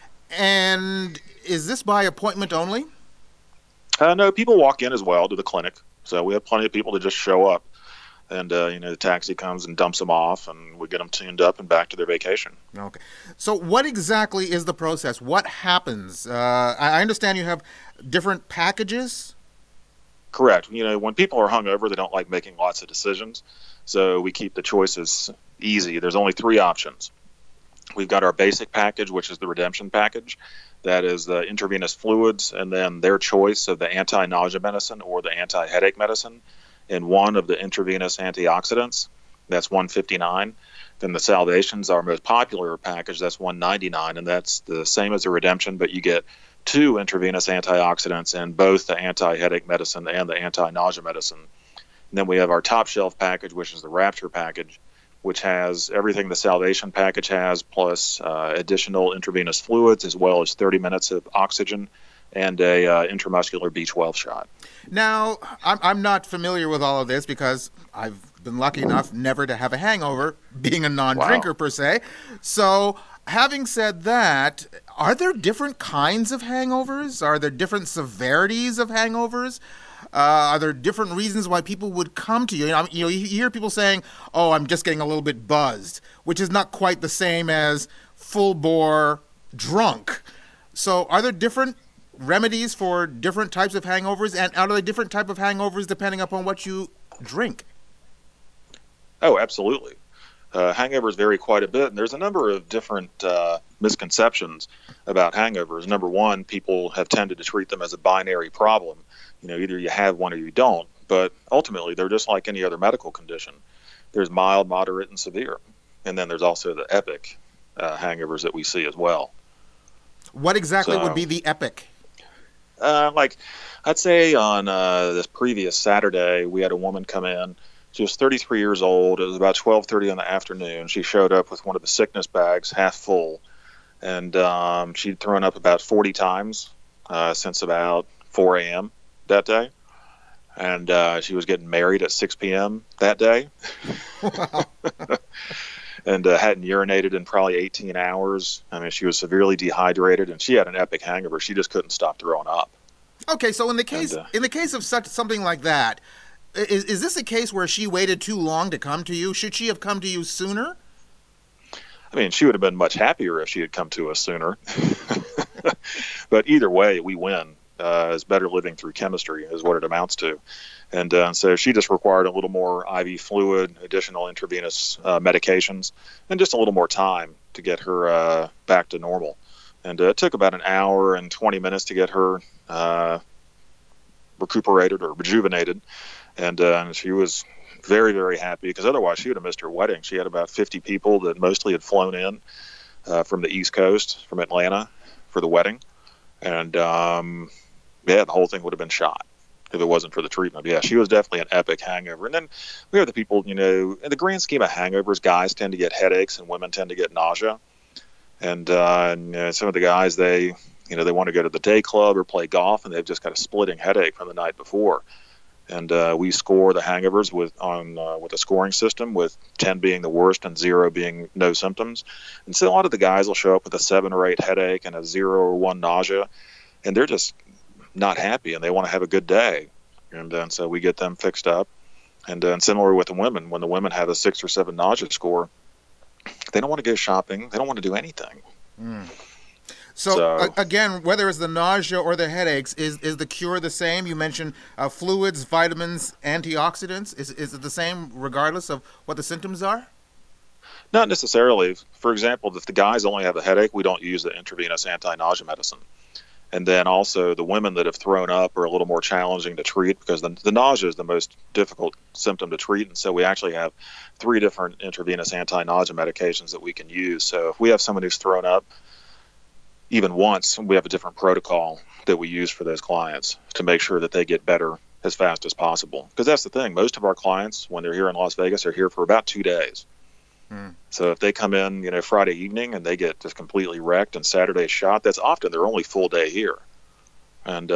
And is this by appointment only? No, people walk in as well to the clinic. So we have plenty of people to just show up. And, the taxi comes and dumps them off, and we get them tuned up and back to their vacation. Okay. So what exactly is the process? What happens? I understand you have different packages? Correct. When people are hungover, they don't like making lots of decisions. So we keep the choices easy. There's only 3 options. We've got our basic package, which is the redemption package. That is the intravenous fluids and then their choice of the anti-nausea medicine or the anti-headache medicine and one of the intravenous antioxidants. That's $159. Then the Salvation's our most popular package. That's $199, and that's the same as the redemption, but you get 2 intravenous antioxidants and both the anti-headache medicine and the anti-nausea medicine. And then we have our top shelf package, which is the Rapture package, which has everything the Salvation package has, plus additional intravenous fluids, as well as 30 minutes of oxygen and a intramuscular B12 shot. Now, I'm not familiar with all of this because I've been lucky enough never to have a hangover, being a non-drinker per se. So, having said that, are there different kinds of hangovers? Are there different severities of hangovers? Are there different reasons why people would come to you? You hear people saying, "Oh, I'm just getting a little bit buzzed," which is not quite the same as full-bore drunk. So, are there different remedies for different types of hangovers, and are there different type of hangovers depending upon what you drink? Oh, absolutely. Hangovers vary quite a bit, and there's a number of different misconceptions about hangovers. Number one, people have tended to treat them as a binary problem. Either you have one or you don't, but ultimately they're just like any other medical condition. There's mild, moderate, and severe, and then there's also the epic hangovers that we see as well. What exactly would be the epic? Like I'd say on this previous Saturday, we had a woman come in. She was 33 years old. It was about 12:30 in the afternoon. She showed up with one of the sickness bags half full, and she'd thrown up about 40 times since about 4 a.m. that day. And she was getting married at 6 p.m. that day. Wow. And hadn't urinated in probably 18 hours. I mean, she was severely dehydrated, and she had an epic hangover. She just couldn't stop throwing up. Okay, so in the case of something like that, is this a case where she waited too long to come to you? Should she have come to you sooner? I mean, she would have been much happier if she had come to us sooner. But either way, we win. It's better living through chemistry is what it amounts to. And so she just required a little more IV fluid, additional intravenous medications, and just a little more time to get her back to normal. And it took about an hour and 20 minutes to get her recuperated or rejuvenated. And she was very, very happy because otherwise she would have missed her wedding. She had about 50 people that mostly had flown in from the East Coast, from Atlanta, for the wedding. And, the whole thing would have been shot if it wasn't for the treatment. Yeah, she was definitely an epic hangover. And then we have the people, in the grand scheme of hangovers, guys tend to get headaches and women tend to get nausea. And some of the guys, they They want to go to the day club or play golf, and they've just got a splitting headache from the night before. And we score the hangovers with a scoring system, with 10 being the worst and 0 being no symptoms. And so a lot of the guys will show up with a 7 or 8 headache and a 0 or 1 nausea, and they're just not happy, and they want to have a good day. And so we get them fixed up. And similar with the women, when the women have a 6 or 7 nausea score, they don't want to go shopping. They don't want to do anything. So again, whether it's the nausea or the headaches, is the cure the same? You mentioned fluids, vitamins, antioxidants. Is it the same regardless of what the symptoms are? Not necessarily. For example, if the guys only have a headache, we don't use the intravenous anti-nausea medicine. And then also the women that have thrown up are a little more challenging to treat, because the nausea is the most difficult symptom to treat. And so we actually have 3 different intravenous anti-nausea medications that we can use. So if we have someone who's thrown up even once, we have a different protocol that we use for those clients to make sure that they get better as fast as possible. Because that's the thing. Most of our clients, when they're here in Las Vegas, are here for about 2 days. So if they come in, Friday evening and they get just completely wrecked and Saturday's shot, that's often their only full day here. And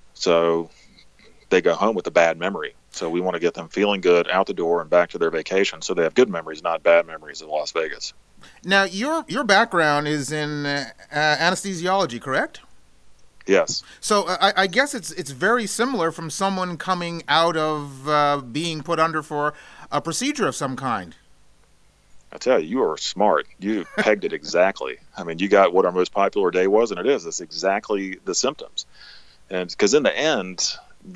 so they go home with a bad memory. So we want to get them feeling good out the door and back to their vacation, so they have good memories, not bad memories in Las Vegas. Now, your background is in anesthesiology, correct? Yes. So I guess it's very similar from someone coming out of being put under for a procedure of some kind. I tell you are smart. You pegged it exactly. I mean, you got what our most popular day was, and it is. It's exactly the symptoms. And because in the end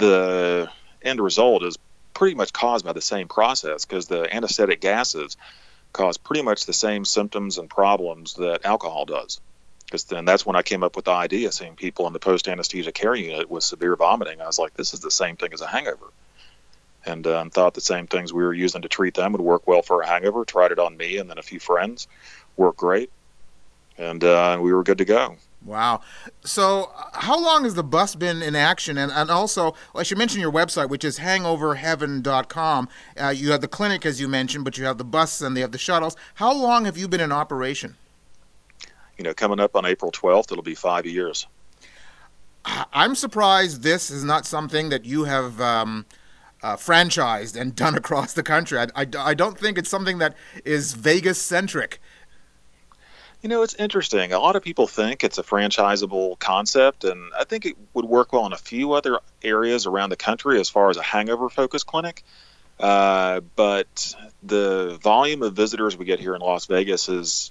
result is pretty much caused by the same process, because the anesthetic gases cause pretty much the same symptoms and problems that alcohol does. Because then that's when I came up with the idea of seeing people in the post-anesthesia care unit with severe vomiting. I was like, this is the same thing as a hangover. And thought the same things we were using to treat them would work well for a hangover. Tried it on me and then a few friends. Worked great. And we were good to go. Wow. So how long has the bus been in action? And also, I should mention your website, which is hangoverheaven.com. You have the clinic, as you mentioned, but you have the bus and they have the shuttles. How long have you been in operation? Coming up on April 12th, it'll be 5 years. I'm surprised this is not something that you have franchised and done across the country. I don't think it's something that is Vegas-centric. It's interesting. A lot of people think it's a franchisable concept, and I think it would work well in a few other areas around the country as far as a hangover-focused clinic. But the volume of visitors we get here in Las Vegas is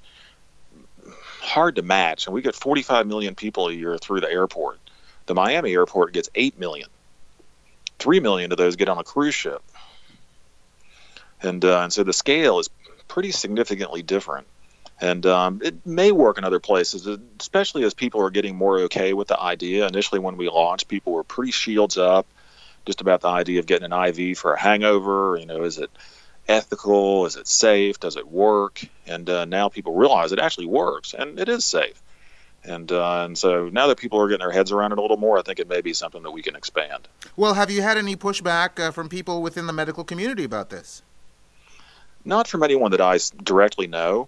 hard to match, and we get 45 million people a year through the airport. The Miami airport gets 8 million. 3 million of those get on a cruise ship. And so the scale is pretty significantly different. And it may work in other places, especially as people are getting more okay with the idea. Initially, when we launched, people were pretty shields up just about the idea of getting an IV for a hangover. Is it ethical? Is it safe? Does it work? And now people realize it actually works, and it is safe. And so now that people are getting their heads around it a little more, I think it may be something that we can expand. Well, have you had any pushback from people within the medical community about this? Not from anyone that I directly know.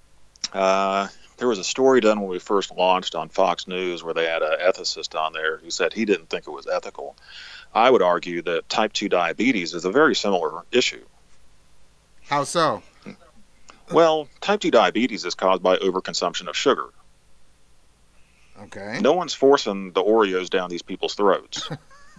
There was a story done when we first launched on Fox News where they had an ethicist on there who said he didn't think it was ethical. I would argue that type 2 diabetes is a very similar issue. How so? Well, type 2 diabetes is caused by overconsumption of sugar. Okay. No one's forcing the Oreos down these people's throats.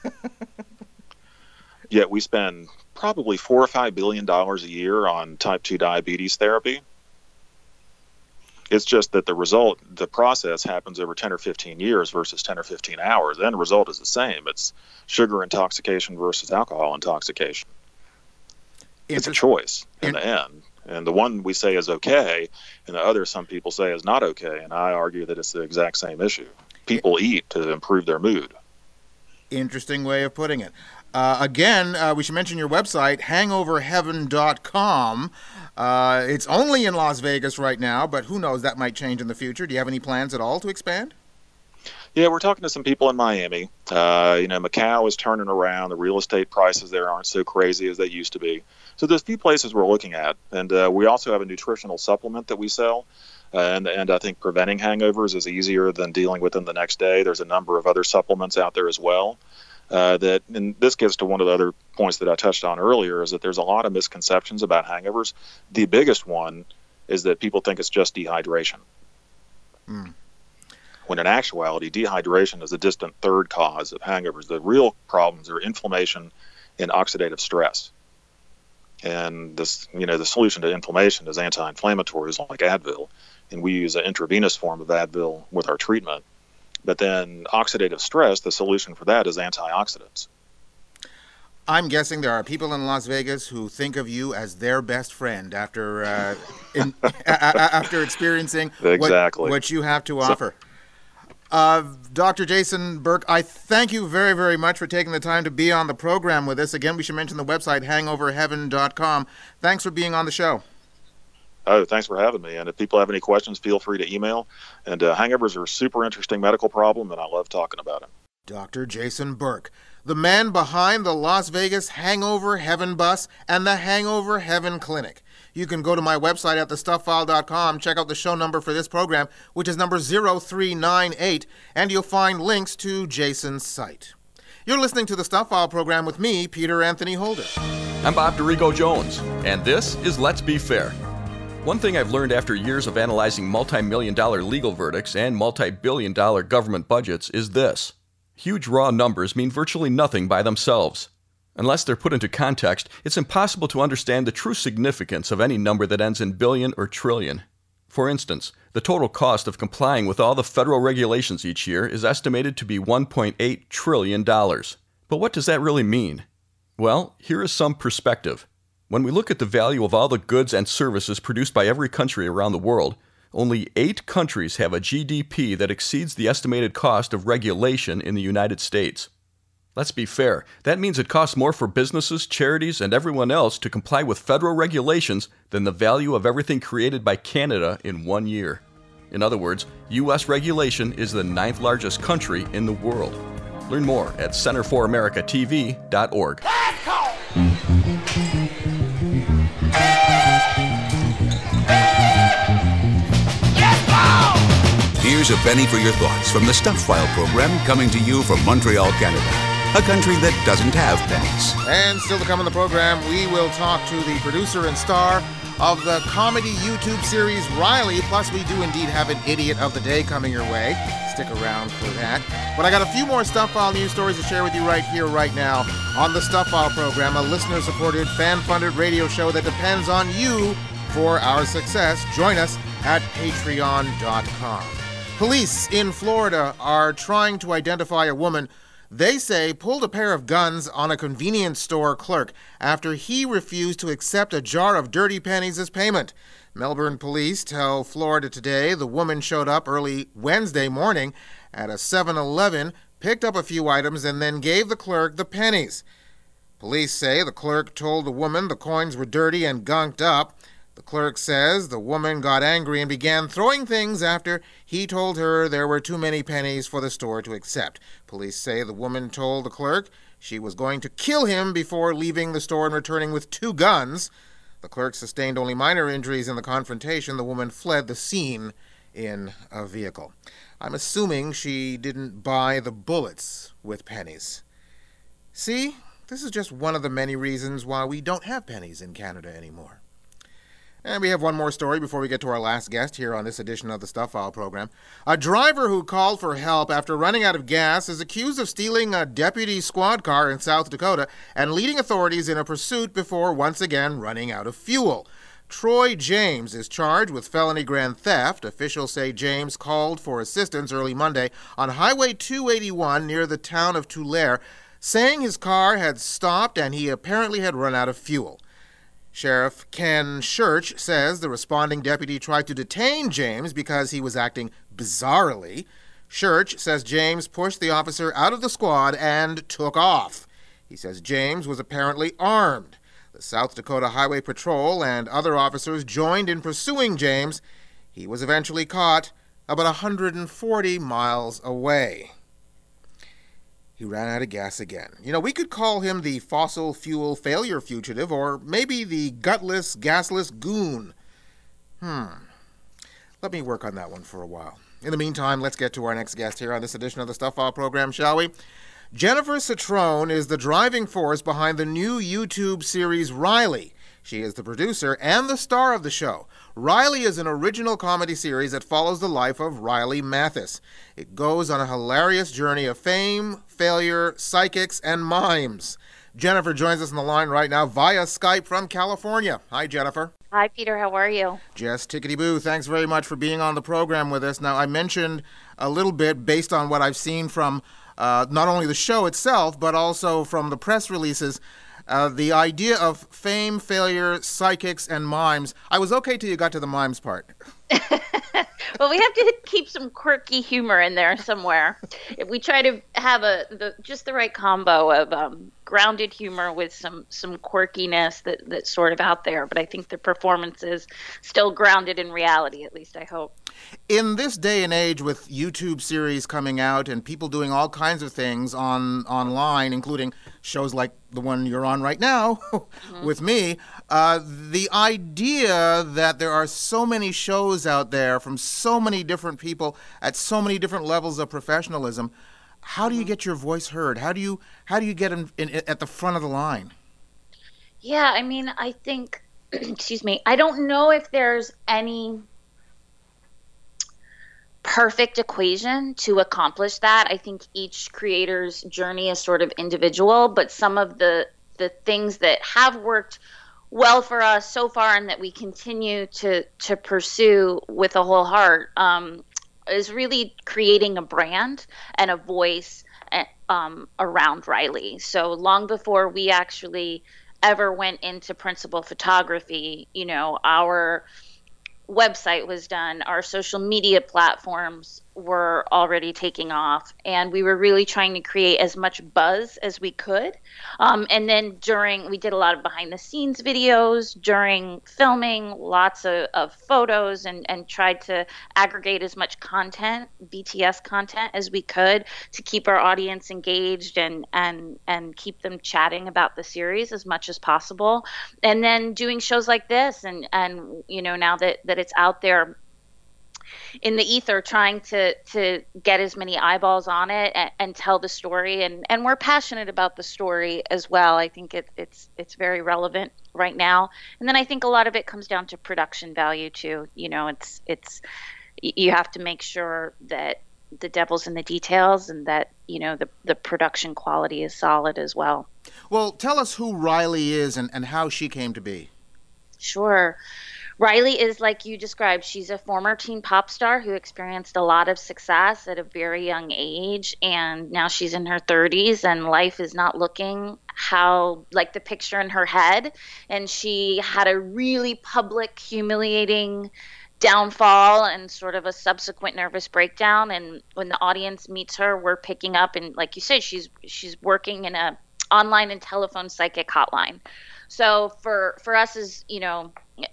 Yet we spend probably $4 or $5 billion a year on type 2 diabetes therapy. It's just that the process happens over 10 or 15 years versus 10 or 15 hours. The end result is the same. It's sugar intoxication versus alcohol intoxication. It's a choice in the end. And the one we say is okay, and the other some people say is not okay. And I argue that it's the exact same issue. People eat to improve their mood. Interesting way of putting it. Again, we should mention your website, hangoverheaven.com. It's only in Las Vegas right now, but who knows, that might change in the future. Do you have any plans at all to expand? Yeah, we're talking to some people in Miami. Macau is turning around. The real estate prices there aren't so crazy as they used to be. So there's a few places we're looking at. And we also have a nutritional supplement that we sell. And I think preventing hangovers is easier than dealing with them the next day. There's a number of other supplements out there as well. And this gets to one of the other points that I touched on earlier, is that there's a lot of misconceptions about hangovers. The biggest one is that people think it's just dehydration. When in actuality, dehydration is a distant third cause of hangovers. The real problems are inflammation and oxidative stress. And this, the solution to inflammation is anti-inflammatories like Advil, and we use an intravenous form of Advil with our treatment. But then oxidative stress, the solution for that is antioxidants. I'm guessing there are people in Las Vegas who think of you as their best friend after after experiencing exactly what you have to offer. Dr. Jason Burke, I thank you very, very much for taking the time to be on the program with us. Again, we should mention the website, hangoverheaven.com. Thanks for being on the show. Oh, thanks for having me. And if people have any questions, feel free to email. And hangovers are a super interesting medical problem, and I love talking about it. Dr. Jason Burke, the man behind the Las Vegas Hangover Heaven Bus and the Hangover Heaven Clinic. You can go to my website at thestuffile.com, check out the show number for this program, which is number 0398, and you'll find links to Jason's site. You're listening to the Stuff File program with me, Peter Anthony Holder. I'm Bob DeRigo Jones, and this is Let's Be Fair. One thing I've learned after years of analyzing multi-million-dollar legal verdicts and multi-billion-dollar government budgets is this. Huge raw numbers mean virtually nothing by themselves. Unless they're put into context, it's impossible to understand the true significance of any number that ends in billion or trillion. For instance, the total cost of complying with all the federal regulations each year is estimated to be $1.8 trillion. But what does that really mean? Well, here is some perspective. When we look at the value of all the goods and services produced by every country around the world, only 8 countries have a GDP that exceeds the estimated cost of regulation in the United States. Let's be fair, that means it costs more for businesses, charities, and everyone else to comply with federal regulations than the value of everything created by Canada in 1 year. In other words, U.S. regulation is the 9th largest country in the world. Learn more at CenterForAmericaTV.org. Here's a penny for your thoughts from the Stuff File program, coming to you from Montreal, Canada, a country that doesn't have pennies. And still to come on the program, we will talk to the producer and star of the comedy YouTube series Riley. Plus, we do indeed have an Idiot of the Day coming your way. Stick around for that. But I got a few more Stuff File news stories to share with you right here, right now on the Stuff File program, a listener-supported, fan-funded radio show that depends on you for our success. Join us at patreon.com. Police in Florida are trying to identify a woman they say pulled a pair of guns on a convenience store clerk after he refused to accept a jar of dirty pennies as payment. Melbourne police tell Florida Today the woman showed up early Wednesday morning at a 7-Eleven, picked up a few items, and then gave the clerk the pennies. Police say the clerk told the woman the coins were dirty and gunked up. The clerk says the woman got angry and began throwing things after he told her there were too many pennies for the store to accept. Police say the woman told the clerk she was going to kill him before leaving the store and returning with 2 guns. The clerk sustained only minor injuries in the confrontation. The woman fled the scene in a vehicle. I'm assuming she didn't buy the bullets with pennies. See, this is just one of the many reasons why we don't have pennies in Canada anymore. And we have one more story before we get to our last guest here on this edition of the Stuff File program. A driver who called for help after running out of gas is accused of stealing a deputy squad car in South Dakota and leading authorities in a pursuit before once again running out of fuel. Troy James is charged with felony grand theft. Officials say James called for assistance early Monday on Highway 281 near the town of Tulare, saying his car had stopped and he apparently had run out of fuel. Sheriff Ken Church says the responding deputy tried to detain James because he was acting bizarrely. Church says James pushed the officer out of the squad and took off. He says James was apparently armed. The South Dakota Highway Patrol and other officers joined in pursuing James. He was eventually caught, about 140 miles away. He ran out of gas again. You know, we could call him the fossil fuel failure fugitive, or maybe the gutless, gasless goon. Let me work on that one for a while. In the meantime, let's get to our next guest here on this edition of the Stuff File program, shall we? Jennifer Citron is the driving force behind the new YouTube series Riley. She is the producer and the star of the show. Riley is an original comedy series that follows the life of Riley Mathis. It goes on a hilarious journey of fame, failure, psychics, and mimes. Jennifer joins us on the line right now via Skype from California. Hi, Jennifer. Hi, Peter. How are you? Just tickety-boo. Thanks very much for being on the program with us. Now, I mentioned a little bit based on what I've seen from not only the show itself, but also from the press releases, the idea of fame, failure, psychics, and mimes. I was okay till you got to the mimes part. Well, we have to keep some quirky humor in there somewhere. If we try to have just the right combo of grounded humor with some quirkiness that's sort of out there. But I think the performance is still grounded in reality, at least I hope. In this day and age with YouTube series coming out and people doing all kinds of things online, including shows like the one you're on right now with me, the idea that there are so many shows out there from so many different people at so many different levels of professionalism, how do you get your voice heard? How do you get at the front of the line? Yeah, I mean, I think, excuse me, I don't know if there's any perfect equation to accomplish that. I think each creator's journey is sort of individual, but some of the things that have worked well for us so far and that we continue to pursue with a whole heart is really creating a brand and a voice around Riley. So long before we actually ever went into principal photography, you know, our website was done, our social media platforms were already taking off, and we were really trying to create as much buzz as we could. And then we did a lot of behind the scenes videos during filming, lots of photos, and tried to aggregate as much content, BTS content, as we could to keep our audience engaged and keep them chatting about the series as much as possible. And then doing shows like this, and you know, now that it's out there in the ether, trying to get as many eyeballs on it and tell the story, and we're passionate about the story as well. I think it's very relevant right now. And then I think a lot of it comes down to production value too. You know, it's you have to make sure that the devil's in the details and that, you know, the production quality is solid as well. Well, tell us who Riley is and how she came to be. Sure. Riley is, like you described, she's a former teen pop star who experienced a lot of success at a very young age, and now she's in her 30s and life is not looking like the picture in her head, and she had a really public, humiliating downfall and sort of a subsequent nervous breakdown. And when the audience meets her, we're picking up, and like you said, she's working in a online and telephone psychic hotline. So for us, as you know,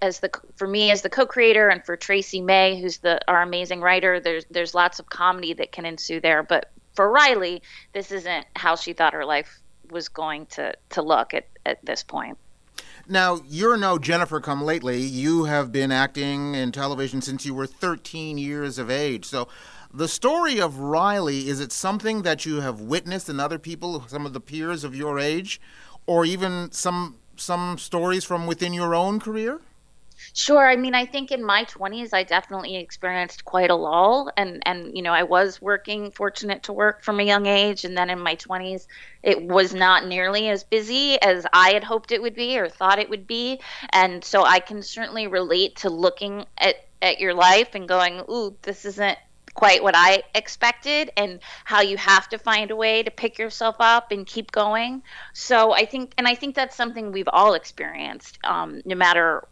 for me as the co-creator, and for Tracy May, who's our amazing writer, there's lots of comedy that can ensue there. But for Riley, this isn't how she thought her life was going to look at this point. Now, you're no Jennifer come lately. You have been acting in television since you were 13 years of age. So the story of Riley, is it something that you have witnessed in other people, some of the peers of your age, or even some stories from within your own career? Sure. I mean, I think in my 20s, I definitely experienced quite a lull. And you know, I was fortunate to work from a young age. And then in my 20s, it was not nearly as busy as I had hoped it would be or thought it would be. And so I can certainly relate to looking at your life and going, ooh, this isn't quite what I expected, and how you have to find a way to pick yourself up and keep going. So I think that's something we've all experienced, no matter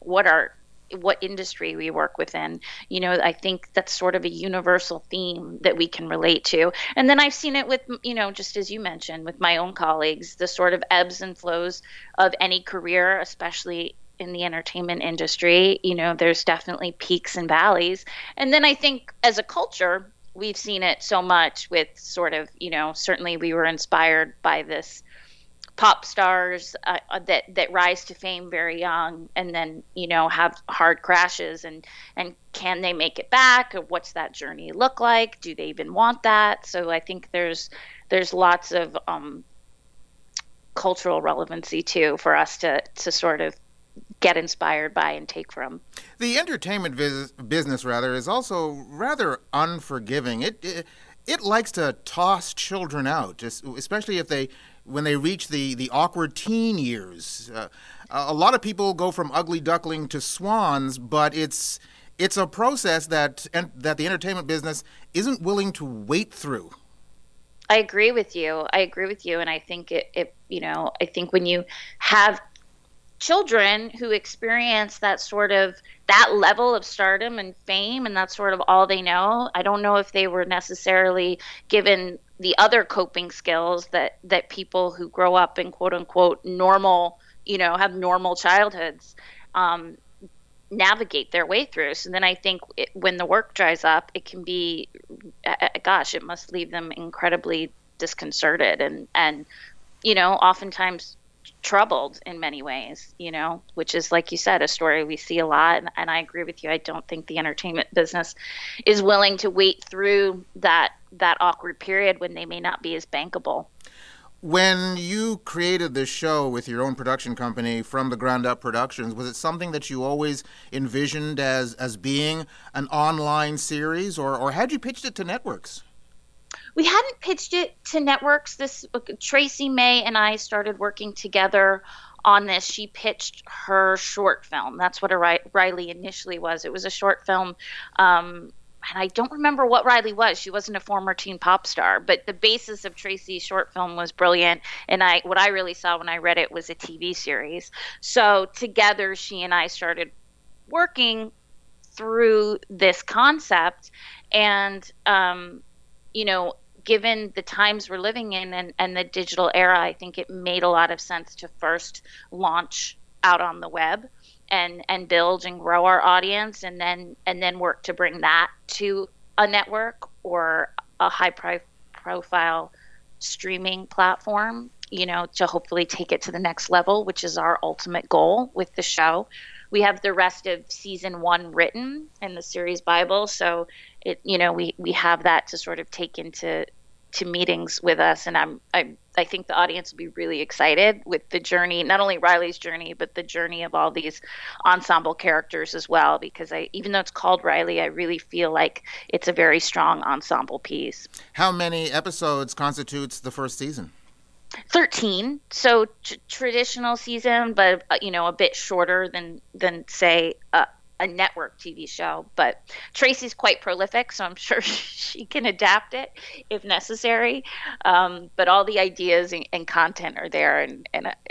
what industry we work within. You know, I think that's sort of a universal theme that we can relate to. And then I've seen it with, you know, just as you mentioned, with my own colleagues, the sort of ebbs and flows of any career, especially in the entertainment industry. You know, there's definitely peaks and valleys. And then I think as a culture, we've seen it so much with sort of, you know, certainly we were inspired by this pop stars that rise to fame very young and then, you know, have hard crashes, and can they make it back, or what's that journey look like? Do they even want that? So I think there's lots of cultural relevancy too for us to sort of get inspired by and take from. The entertainment business rather is also rather unforgiving. It likes to toss children out, especially when they reach the awkward teen years. A lot of people go from ugly duckling to swans, but it's a process that the entertainment business isn't willing to wait through. I agree with you. And I think I think when you have children who experience that level of stardom and fame, and that's sort of all they know, I don't know if they were necessarily given the other coping skills that people who grow up in quote unquote normal, you know, have normal childhoods, navigate their way through. So then I think when the work dries up, it can be, it must leave them incredibly disconcerted and, you know, oftentimes troubled in many ways, you know, which is, like you said, a story we see a lot. And I agree with you. I don't think the entertainment business is willing to wait through that awkward period when they may not be as bankable. When you created this show with your own production company, From the Ground Up Productions, was it something that you always envisioned as being an online series, or had you pitched it to networks? We hadn't pitched it to networks. Tracy May and I started working together on this. She pitched her short film. That's what a Riley initially was. It was a short film. And I don't remember what Riley was. She wasn't a former teen pop star, but the basis of Tracy's short film was brilliant. And what I really saw when I read it was a TV series. So together, she and I started working through this concept. And, you know, given the times we're living in and the digital era, I think it made a lot of sense to first launch out on the web and build and grow our audience, and then work to bring that to a network or a high profile streaming platform, you know, to hopefully take it to the next level, which is our ultimate goal with the show. We have the rest of season 1 written in the series Bible, so we have that to sort of take into meetings with us, and I think the audience will be really excited with the journey, not only Riley's journey, but the journey of all these ensemble characters as well. Because even though it's called Riley, I really feel like it's a very strong ensemble piece. How many episodes constitutes the first season? 13, so traditional season, but a bit shorter than say a network TV show. But Tracy's quite prolific, so I'm sure she can adapt it if necessary. But all the ideas and content are there, and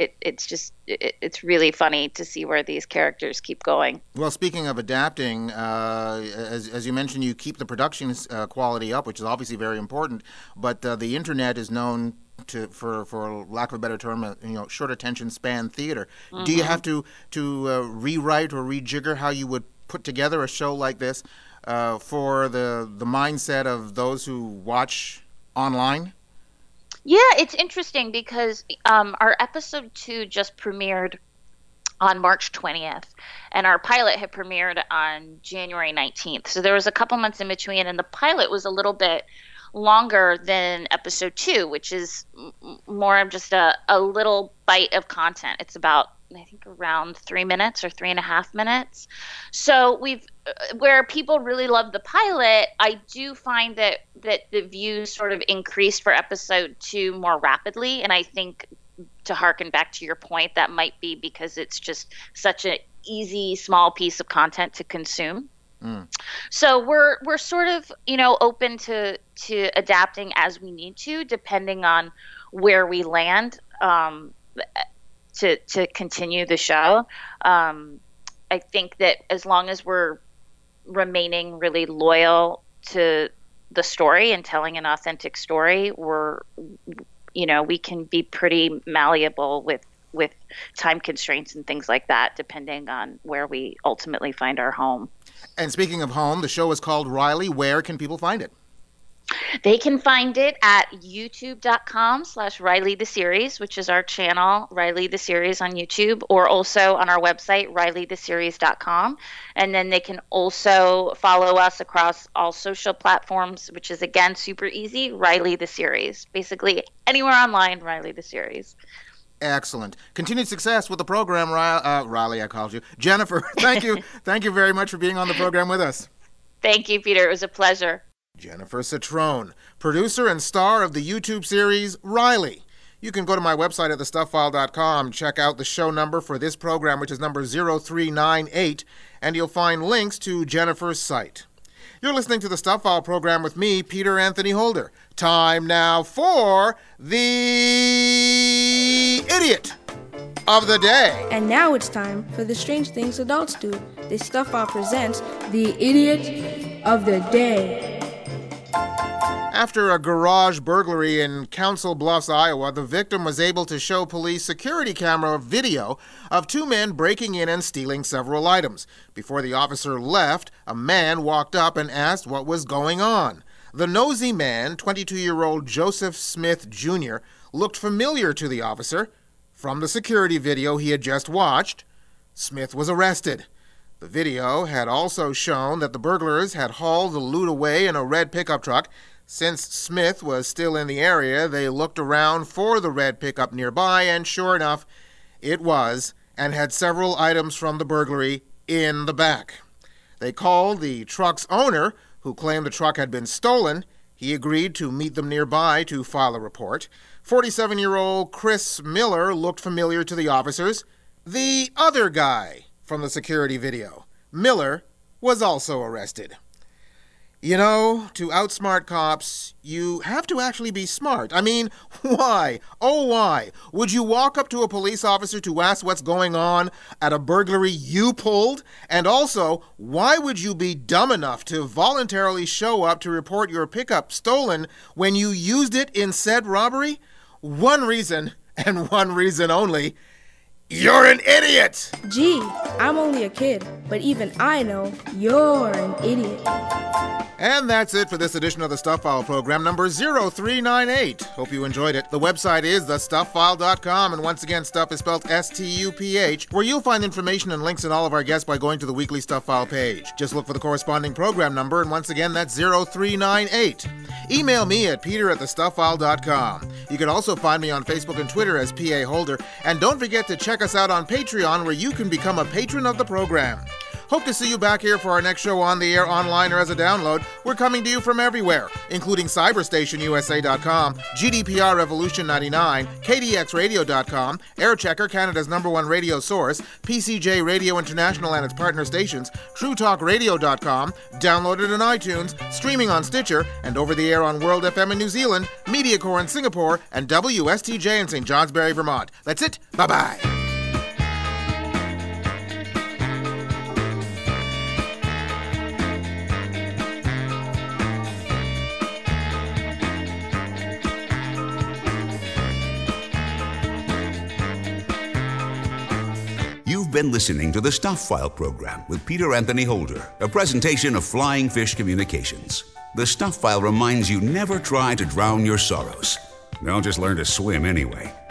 it's really funny to see where these characters keep going. Well, speaking of adapting, as you mentioned, you keep the production quality up, which is obviously very important. But the internet is known for lack of a better term, short attention span theater. Mm-hmm. Do you have to rewrite or rejigger how you would put together a show like this for the mindset of those who watch online? Yeah, it's interesting because our episode 2 just premiered on March 20th, and our pilot had premiered on January 19th. So there was a couple months in between, and the pilot was a little bit longer than episode 2, which is more of just a little bite of content. It's about, I think, around 3 minutes or 3.5 minutes. So where people really love the pilot, I do find that the views sort of increased for episode 2 more rapidly. And I think, to harken back to your point, that might be because it's just such an easy, small piece of content to consume. Mm. So we're sort of, open to adapting as we need to, depending on where we land, to continue the show. I think that as long as we're remaining really loyal to the story and telling an authentic story, we can be pretty malleable with time constraints and things like that, depending on where we ultimately find our home. And speaking of home, the show is called Riley. Where can people find it? They can find it at youtube.com/Riley the Series, which is our channel, Riley the Series on YouTube, or also on our website, RileyTheSeries.com. And then they can also follow us across all social platforms, which is, again, super easy, Riley the Series. Basically, anywhere online, Riley the Series. Excellent. Continued success with the program, Riley, I called you. Jennifer, thank you. Thank you very much for being on the program with us. Thank you, Peter. It was a pleasure. Jennifer Citrone, producer and star of the YouTube series Riley. You can go to my website at thestuffile.com, check out the show number for this program, which is number 0398, and you'll find links to Jennifer's site. You're listening to the Stuff File program with me, Peter Anthony Holder. Time now for the Idiot of the Day. And now it's time for the strange things adults do. The Stuff File presents the Idiot of the Day. After a garage burglary in Council Bluffs, Iowa, the victim was able to show police security camera video of two men breaking in and stealing several items. Before the officer left, a man walked up and asked what was going on. The nosy man, 22-year-old Joseph Smith Jr., looked familiar to the officer. From the security video he had just watched, Smith was arrested. The video had also shown that the burglars had hauled the loot away in a red pickup truck. Since Smith was still in the area, they looked around for the red pickup nearby, and sure enough, it was, and had several items from the burglary in the back. They called the truck's owner, who claimed the truck had been stolen. He agreed to meet them nearby to file a report. 47-year-old Chris Miller looked familiar to the officers. The other guy from the security video, Miller, was also arrested. You know, to outsmart cops, you have to actually be smart. I mean, why? Oh, why? Would you walk up to a police officer to ask what's going on at a burglary you pulled? And also, why would you be dumb enough to voluntarily show up to report your pickup stolen when you used it in said robbery? One reason, and one reason only: you're an idiot! Gee, I'm only a kid, but even I know you're an idiot. And that's it for this edition of the Stuff File program, number 0398. Hope you enjoyed it. The website is thestuffile.com, and once again, stuff is spelled S-T-U-P-H, where you'll find information and links in all of our guests by going to the weekly Stuff File page. Just look for the corresponding program number, and once again, that's 0398. Email me at peter@thestuffile.com. You can also find me on Facebook and Twitter as P.A. Holder, and don't forget to check us out on Patreon, where you can become a patron of the program. Hope to see you back here for our next show on the air, online, or as a download. We're coming to you from everywhere, including CyberstationUSA.com, GDPR Revolution 99, KDXRadio.com, Airchecker, Canada's #1 radio source, PCJ Radio International and its partner stations, TrueTalkRadio.com, downloaded on iTunes, streaming on Stitcher, and over the air on World FM in New Zealand, MediaCore in Singapore, and WSTJ in St. Johnsbury, Vermont. That's it. Bye-bye. You've been listening to the Stuff File program with Peter Anthony Holder, a presentation of Flying Fish Communications. The Stuff File reminds you never try to drown your sorrows. They'll just learn to swim anyway.